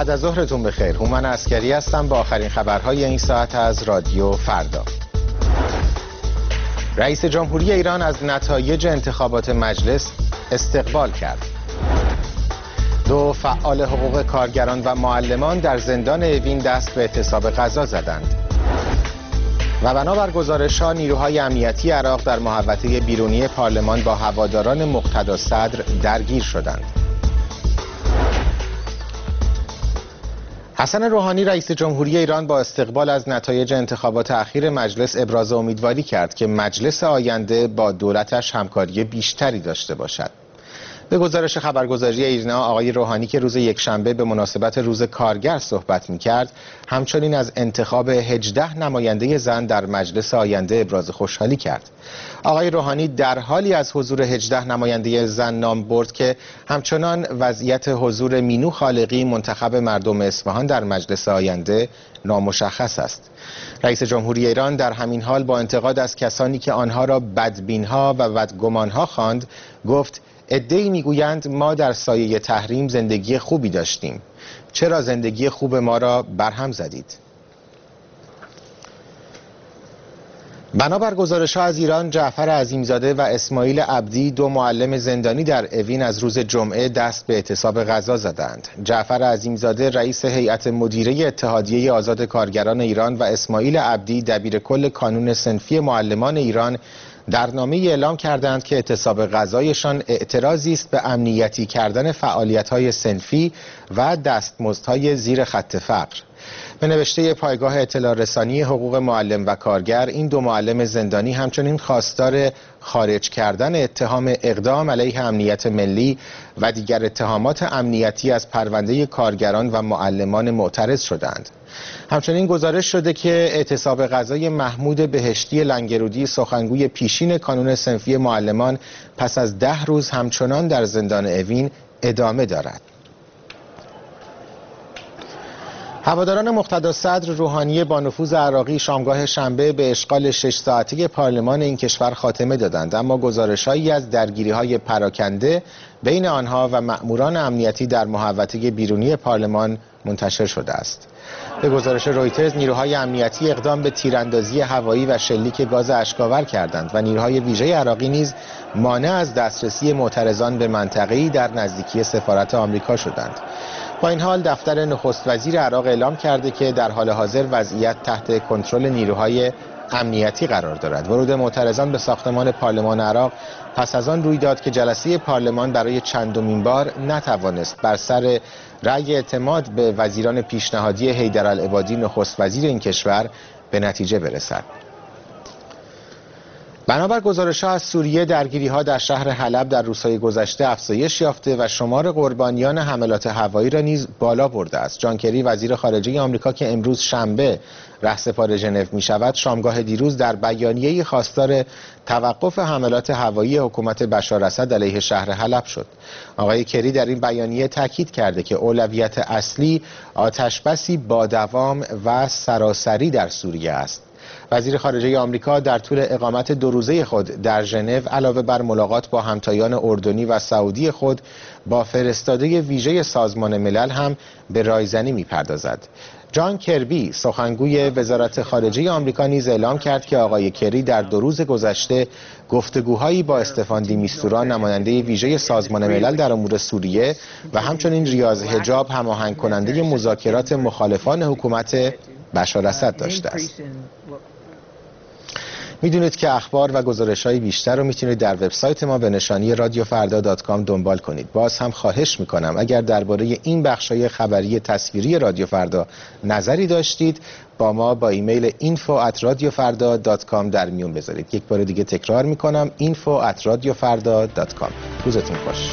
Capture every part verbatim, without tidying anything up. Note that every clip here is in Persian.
بعد از ظهرتون بخیر. هومن عسکری هستم با آخرین خبرهای این ساعت از رادیو فردا. رئیس جمهوری ایران از نتایج انتخابات مجلس استقبال کرد. دو فعال حقوق کارگران و معلمان در زندان اوین دست به اعتصاب غذا زدند. و بنابر گزارش‌ها نیروهای امنیتی عراق در محوطه بیرونی پارلمان با هواداران مقتدا صدر درگیر شدند. حسن روحانی رئیس جمهوری ایران با استقبال از نتایج انتخابات اخیر مجلس ابراز امیدواری کرد که مجلس آینده با دولتش همکاری بیشتری داشته باشد. به گزارش خبرگزاری ایرنا، آقای روحانی که روز یکشنبه به مناسبت روز کارگر صحبت می‌کرد، همچنین از انتخاب هجده نماینده زن در مجلس آینده ابراز خوشحالی کرد. آقای روحانی در حالی از حضور هجده نماینده زن نام برد که همچنان وضعیت حضور مینو خالقی منتخب مردم اصفهان در مجلس آینده نامشخص است. رئیس جمهوری ایران در همین حال با انتقاد از کسانی که آنها را بدبین‌ها و بدگمان‌ها خواند، گفت عده‌ای میگویند ما در سایه تحریم زندگی خوبی داشتیم. چرا زندگی خوب ما را برهم زدید؟ بنابر گزارش‌ها از ایران، جعفر عظیمزاده و اسماعیل عبدی، دو معلم زندانی در اوین، از روز جمعه دست به اعتصاب غذا زدند. جعفر عظیمزاده رئیس هیئت مدیره اتحادیه آزاد کارگران ایران و اسماعیل عبدی دبیرکل کانون صنفی معلمان ایران در نامه اعلام کردند که اعتصاب غذایشان اعتراضی است به امنیتی کردن فعالیت‌های صنفی و دستمزدهای زیر خط فقر. به نوشته پایگاه اطلاع رسانی حقوق معلم و کارگر، این دو معلم زندانی همچنین خواستار خارج کردن اتهام اقدام علیه امنیت ملی و دیگر اتهامات امنیتی از پرونده کارگران و معلمان معترض شدند. همچنین گزارش شده که اعتصاب غذای محمود بهشتی لنگرودی، سخنگوی پیشین کانون صنفی معلمان، پس از ده روز همچنان در زندان اوین ادامه دارد. هواداران مقتدا صدر روحانی با نفوذ عراقی شامگاه شنبه به اشغال شش ساعته پارلمان این کشور خاتمه دادند، اما گزارش‌هایی از درگیری‌های پراکنده بین آنها و مأموران امنیتی در محوطه بیرونی پارلمان منتشر شده است. به گزارش رویترز، نیروهای امنیتی اقدام به تیراندازی هوایی و شلیک گاز اشک‌آور کردند و نیروهای ویژه عراقی نیز مانع از دسترسی معترضان به منطقه‌ای در نزدیکی سفارت آمریکا شدند. با این حال دفتر نخست وزیر عراق اعلام کرده که در حال حاضر وضعیت تحت کنترل نیروهای امنیتی قرار دارد. ورود معترضان به ساختمان پارلمان عراق پس از آن روی داد که جلسه پارلمان برای چندمین بار نتوانست بر سر رأی اعتماد به وزیران پیشنهادی حیدرالعبادی نخست وزیر این کشور به نتیجه برسد. بنابر گزارش‌ها از سوریه، درگیری‌ها در شهر حلب در روزهای گذشته افزایش یافته و شمار قربانیان حملات هوایی را نیز بالا برده است. جان کری وزیر خارجه آمریکا که امروز شنبه رهسپار ژنو می‌شود، شامگاه دیروز در بیانیه‌ای خواستار توقف حملات هوایی حکومت بشار اسد علیه شهر حلب شد. آقای کری در این بیانیه تاکید کرده که اولویت اصلی آتش‌بسی با دوام و سراسری در سوریه است. وزیر خارجه آمریکا در طول اقامت دو روزه خود در ژنو علاوه بر ملاقات با همتایان اردنی و سعودی خود با فرستاده ویژه سازمان ملل هم به رایزنی می‌پردازد. جان کربی سخنگوی وزارت خارجه آمریکا نیز اعلام کرد که آقای کری در دو روز گذشته گفتگوهایی با استفان دی میستورا، نماینده ویژه سازمان ملل در امور سوریه، و همچنین ریاض حجاب، هماهنگ کننده مذاکرات مخالفان حکومت بشار اسد داشته است. میدونید که اخبار و گزارش‌های بیشتر رو میتونید در وبسایت ما به نشانی رادیو فردا دات کام دنبال کنید. باز هم خواهش میکنم اگر درباره این بخش‌های خبری تصویری رادیو فردا نظری داشتید، با ما با ایمیل اینفو ات رادیو فردا دات کام در میون بذارید. یک بار دیگه تکرار میکنم، اینفو ات رادیو فردا دات کام. روزتون خوش.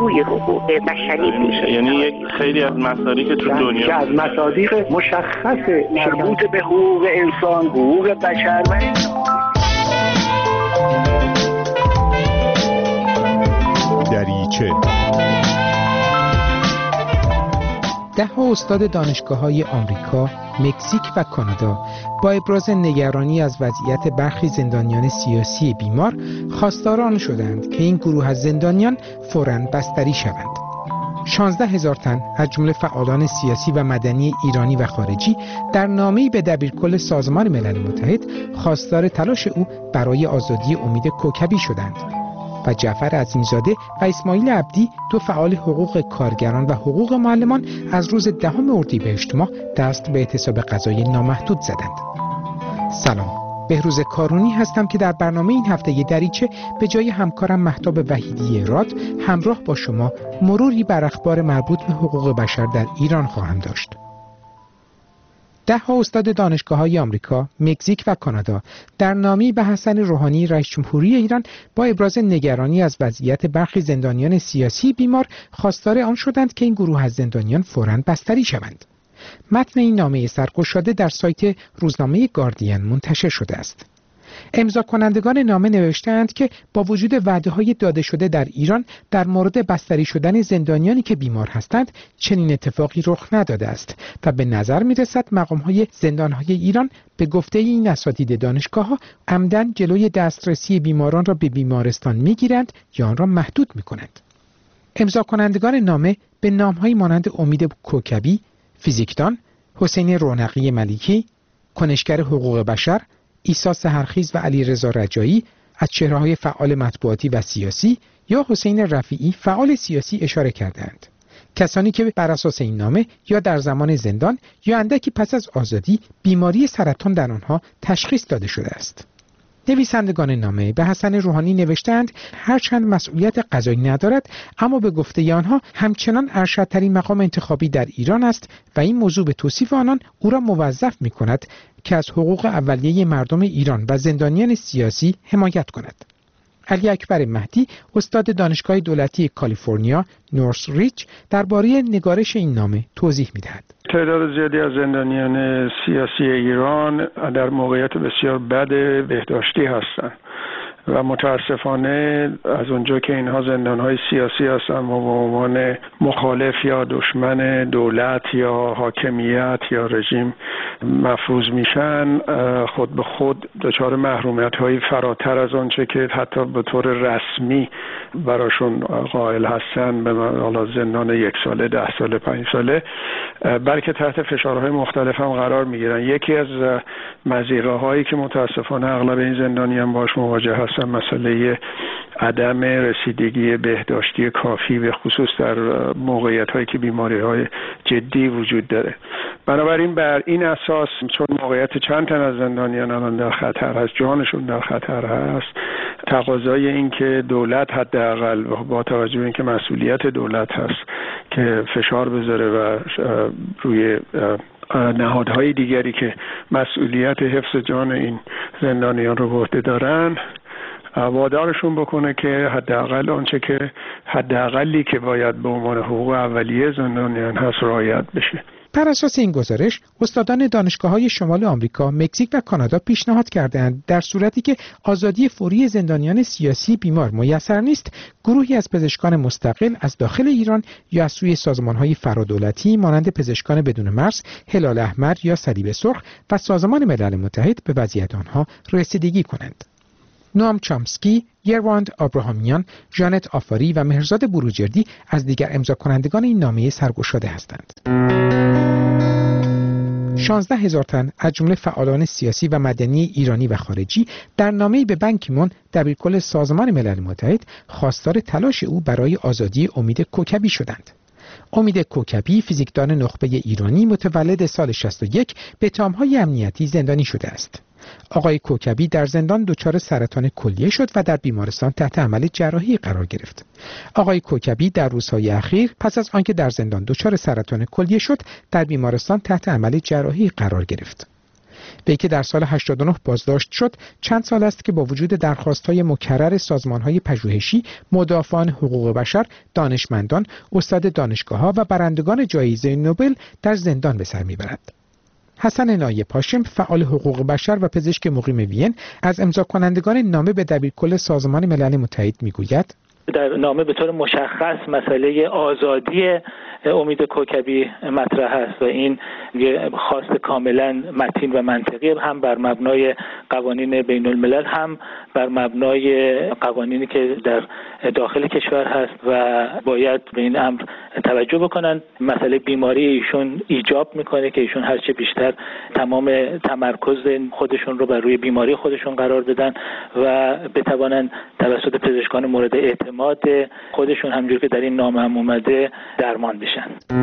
جوی حقوق بشری میشه. یعنی یک خیلی از مصادیق که تو دنیا که از مصادیق مشخص مربوط به حقوق انسان، حقوق بشر و دریچه. ده ها استاد دانشگاه‌های آمریکا، مکزیک و کانادا با ابراز نگرانی از وضعیت برخی زندانیان سیاسی بیمار خواستار آن شدند که این گروه از زندانیان فوراً بستری شوند. شانزده هزار تن از جمله فعالان سیاسی و مدنی ایرانی و خارجی در نامه‌ای به دبیرکل سازمان ملل متحد خواستار تلاش او برای آزادی امید کوکبی شدند و جعفر عظیمزاده و اسماعیل عبدی، دو فعال حقوق کارگران و حقوق معلمان، از روز دهم اردیبهشت ماه دست به اعتصاب غذایی نامحدود زدند. سلام، بهروز کارونی هستم که در برنامه این هفته ی دریچه به جای همکارم مهتاب وحیدی راد همراه با شما مروری بر اخبار مربوط به حقوق بشر در ایران خواهم داشت. ده ها استاد دانشگاه‌های آمریکا، مکزیک و کانادا در نامه‌ای به حسن روحانی رئیس جمهوری ایران با ابراز نگرانی از وضعیت برخی زندانیان سیاسی بیمار خواستار آن شدند که این گروه از زندانیان فوراً بستری شوند. متن این نامه سرگشاده در سایت روزنامه گاردین منتشر شده است. امضا کنندگان نامه نوشتند که با وجود وعده‌های داده شده در ایران در مورد بستری شدن زندانیانی که بیمار هستند، چنین اتفاقی رخ نداده است و به نظر می‌رسد مقام‌های زندان‌های ایران به گفته این اساتید دانشگاه‌ها عمدن جلوی دسترسی بیماران را به بیمارستان می‌گیرند یا آن را محدود می‌کنند. امضا کنندگان نامه به نام‌هایی مانند امید کوکبی، فیزیکدان، حسین رونقی ملیکی، کنشگر حقوق بشر، عیسی سحرخیز و علیرضا رجایی از چهره‌های فعال مطبوعاتی و سیاسی یا حسین رفیعی فعال سیاسی اشاره کردند. کسانی که بر اساس این نامه یا در زمان زندان یا اندکی پس از آزادی بیماری سرطان در آنها تشخیص داده شده است. نویسندگان نامه به حسن روحانی نوشتند هرچند مسئولیت قضایی ندارد، اما به گفته آنها همچنان ارشدترین مقام انتخابی در ایران است و این موضوع به توصیف آنان او را موظف می کند که از حقوق اولیه مردم ایران و زندانیان سیاسی حمایت کند. علی اکبر مهدی، استاد دانشگاه دولتی کالیفرنیا نورث ریچ، درباره نگارش این نامه توضیح می‌دهد. تعداد زیادی از زندانیان سیاسی ایران در موقعیت بسیار بد بهداشتی هستند و متاسفانه از اونجا که اینها زندانهای سیاسی هستند و به عنوان مخالف یا دشمن دولت یا حاکمیت یا رژیم مفروض میشن، خود به خود دچار محرومیت های فراتر از آنچه که حتی به طور رسمی براشون قائل هستن، به حالا زندان یک ساله، ده ساله، پنج ساله، بلکه تحت فشارهای مختلف هم قرار میگیرن. یکی از مضیقه هایی که متاسفانه اغلب این زندانیان باش مواجه هستن مسئله عدم رسیدگی بهداشتی کافی، به خصوص در موقعیت هایی که بیماری های جدی وجود داره. بنابراین بر این اساس، چون موقعیت چند تن از زندانیان الان در خطر هست، جانشون در خطر هست، تقاضای این که دولت حداقل با توجه به اینکه مسئولیت دولت هست که فشار بذاره و روی نهادهای دیگری که مسئولیت حفظ جان این زندانیان رو به عهده دارن وادارشون بکنه که حداقل آنچه که حداقلی که باید به عنوان حقوق اولیه زندانیان هست رعایت بشه. بر اساس این گزارش، استادان دانشگاه‌های شمال آمریکا، مکزیک و کانادا پیشنهاد کردند در صورتی که آزادی فوری زندانیان سیاسی بیمار میسر نیست، گروهی از پزشکان مستقل از داخل ایران یا از سوی سازمان‌های فرادولتی مانند پزشکان بدون مرز، هلال احمر یا صلیب سرخ و سازمان ملل متحد به وضعیت آنها رسیدگی کنند. نوام چامسکی، یرواند آبراهامیان، ژانت آفاری و مهرزاد بروجردی از دیگر امضا کنندگان این نامه سرگشاده هستند. شانزده هزار تن از جمله فعالان سیاسی و مدنی ایرانی و خارجی در نامه‌ای به بن کی مون دبیرکل سازمان ملل متحد خواستار تلاش او برای آزادی امید کوکبی شدند. امید کوکبی، فیزیکدان نخبه ایرانی متولد سال شصت و یک، به اتهام‌های امنیتی زندانی شده است. آقای کوکبی در زندان دچار سرطان کلیه شد و در بیمارستان تحت عمل جراحی قرار گرفت. آقای کوکبی در روزهای اخیر پس از آنکه در زندان دچار سرطان کلیه شد، در بیمارستان تحت عمل جراحی قرار گرفت. وی که در سال هشتاد و نه بازداشت شد، چند سال است که با وجود درخواست‌های مکرر سازمان‌های پژوهشی، مدافعان حقوق بشر، دانشمندان، استاد دانشگاه‌ها و برندگان جایزه نوبل در زندان به سر می‌برد. حسن نایب هاشم، فعال حقوق بشر و پزشک مقیم وین، از امضا کنندگان نامه به دبیرکل سازمان ملل متحد می‌گوید: در نامه به طور مشخص مسئله آزادی امید کوکبی مطرح است و این یه خواست کاملا متین و منطقی، هم بر مبنای قوانین بین الملل هم بر مبنای قوانینی که در داخل کشور هست و باید به این امر توجه بکنن. مسئله بیماری ایشون ایجاب میکنه که ایشون هرچه بیشتر تمام تمرکز خودشون رو بر روی بیماری خودشون قرار بدن و بتوانن توسط پزشکان مورد اعتماد خودشون همونجور که در این نامه هم اومده درمان بشن.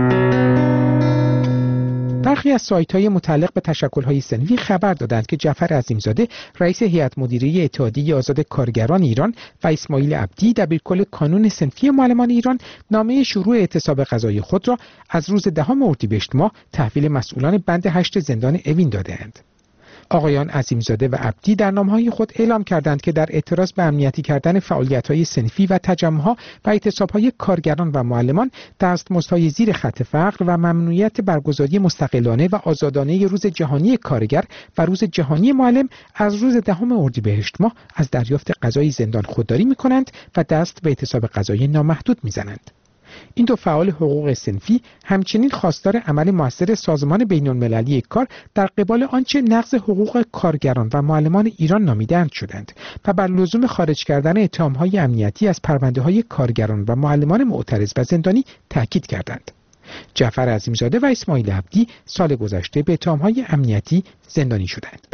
برخی از سایت‌های متعلق به تشکل‌های صنفی خبر دادند که جعفر عظیمزاده، رئیس هیئت مدیره اتحادیه آزاد کارگران ایران، و اسماعیل عبدی، دبیرکل کانون صنفی معلمان ایران، نامه شروع اعتصاب غذایی خود را از روز دهم اردیبهشت ماه تحویل مسئولان بند هشت زندان اوین داده‌اند. آقایان عظیمزاده و عبدی در نامه‌های خود اعلام کردند که در اعتراض به امنیتی کردن فعالیت‌های صنفی و تجمع‌ها و اعتصاب‌های کارگران و معلمان، دستمزدهای زیر خط فقر و ممنوعیت برگزاری مستقلانه و آزادانه روز جهانی کارگر و روز جهانی معلم از روز دهم اردیبهشت ماه از دریافت غذای زندان خودداری می‌کنند و دست به اعتصاب غذایی نامحدود می‌زنند. این دو فعال حقوق صنفی همچنین خواستار عمل مؤثر سازمان بین‌المللی کار در قبال آنچه نقض حقوق کارگران و معلمان ایران نامیدند شدند و بر لزوم خارج کردن اتهام‌های امنیتی از پرونده‌های کارگران و معلمان معترض و زندانی تاکید کردند. جعفر عظیمزاده و اسماعیل عبدی سال گذشته به اتهام‌های امنیتی زندانی شدند.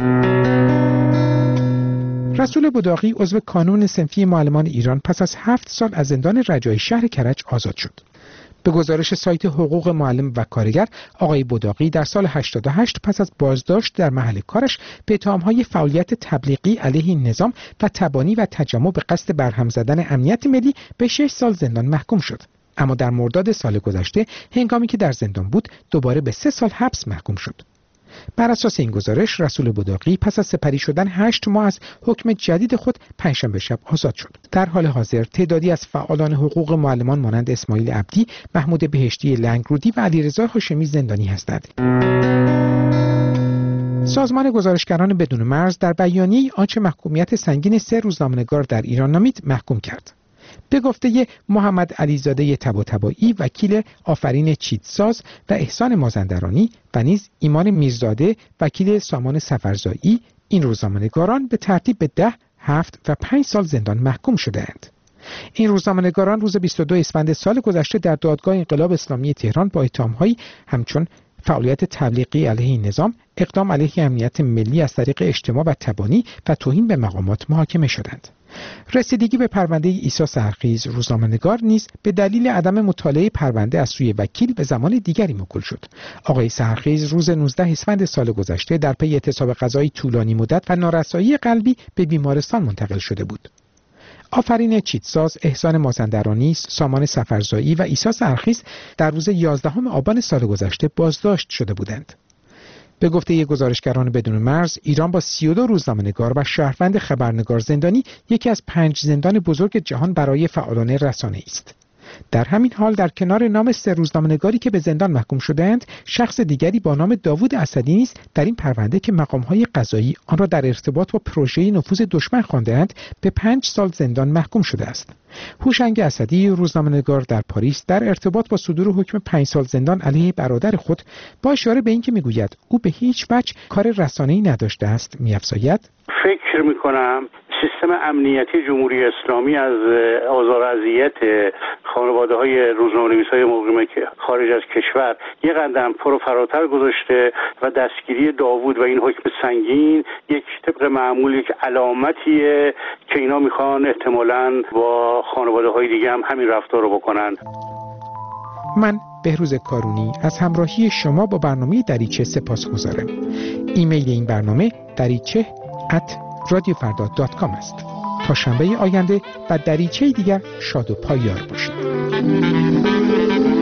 رسول بداقی، عضو کانون صنفی معلمان ایران، پس از هفت سال از زندان رجایی شهر کرج آزاد شد. به گزارش سایت حقوق معلم و کارگر، آقای بداقی در سال هشتاد و هشت پس از بازداشت در محل کارش به اتهام‌های فعالیت تبلیغی علیه نظام و تبانی و تجمع به قصد برهم زدن امنیت ملی به شش سال زندان محکوم شد. اما در مرداد سال گذشته، هنگامی که در زندان بود، دوباره به سه سال حبس محکوم شد. بر اساس این گزارش، رسول بداقی پس از سپری شدن هشت ماه از حکم جدید خود پنجشنبه شب آزاد شد. در حال حاضر تعدادی از فعالان حقوق معلمان مانند اسماعیل عبدی، محمود بهشتی لنگرودی و علیرضا هاشمی زندانی هستند. سازمان گزارشگران بدون مرز در بیانیه آنچه محکومیت سنگین سه روزنامه‌نگار در ایران نامید محکوم کرد. به گفته محمد علیزاده طباطبایی، وکیل آفرین چیتساز و احسان مازندرانی، و نیز ایمان میرزاده، وکیل سامان سفرزایی، این روزنامه‌نگاران به ترتیب به ده، هفت و پنج سال زندان محکوم شده‌اند. این روزنامه‌نگاران روز بیست و دو اسفند سال گذشته در دادگاه انقلاب اسلامی تهران با اتهام‌هایی همچون فعالیت تبلیغی علیه نظام، اقدام علیه امنیت ملی از طریق اجتماع و تبانی و توهین به مقامات محاکمه شدند. رسیدگی به پرونده عیسی سحرخیز، روزنامه‌نگار، نیز به دلیل عدم مطالعه پرونده از سوی وکیل به زمان دیگری موکول شد. آقای سحرخیز روز نوزدهم اسفند سال گذشته در پی اعتصاب غذایی طولانی مدت و نارسایی قلبی به بیمارستان منتقل شده بود. آفرین چیتساز، احسان مازندرانی، سامان سفرزایی و عیسی سحرخیز در روز یازدهم آبان سال گذشته بازداشت شده بودند. به گفته گزارشگران بدون مرز، ایران با سی و دو روزنامه‌نگار و شهروند خبرنگار زندانی یکی از پنج زندان بزرگ جهان برای فعالان رسانه‌ای است. در همین حال در کنار نام سه روزنامه‌نگاری که به زندان محکوم شده‌اند، شخص دیگری با نام داوود اسدی نیز در این پرونده که مقام‌های قضایی آن را در ارتباط با پروژه نفوذ دشمن خوانده‌اند به پنج سال زندان محکوم شده است. هوشنگ اسدی، روزنامه‌نگار در پاریس، در ارتباط با صدور حکم پنج سال زندان علیه برادر خود با اشاره به اینکه میگوید او به هیچ وجه کار رسانه‌ای نداشته است، می‌افزاید: فکر می‌کنم سیستم امنیتی جمهوری اسلامی از آزار و اذیت خانواده‌های روزنامه‌نویس‌های مقیم خارج از کشور یک قدم پرو فراتر گذاشته و دستگیری داوود و این حکم سنگین یک طبق معمول یک علامتیه که اینا میخوان احتمالاً با خانواده‌های دیگه هم همین رفتار رو بکنن. من بهروز کارونی از همراهی شما با برنامه دریچه سپاسگزارم. ایمیل این برنامه دریچه ات رادیو فردا دات کام است. تا شنبه آینده و دریچه دیگر شاد و پایدار باشید.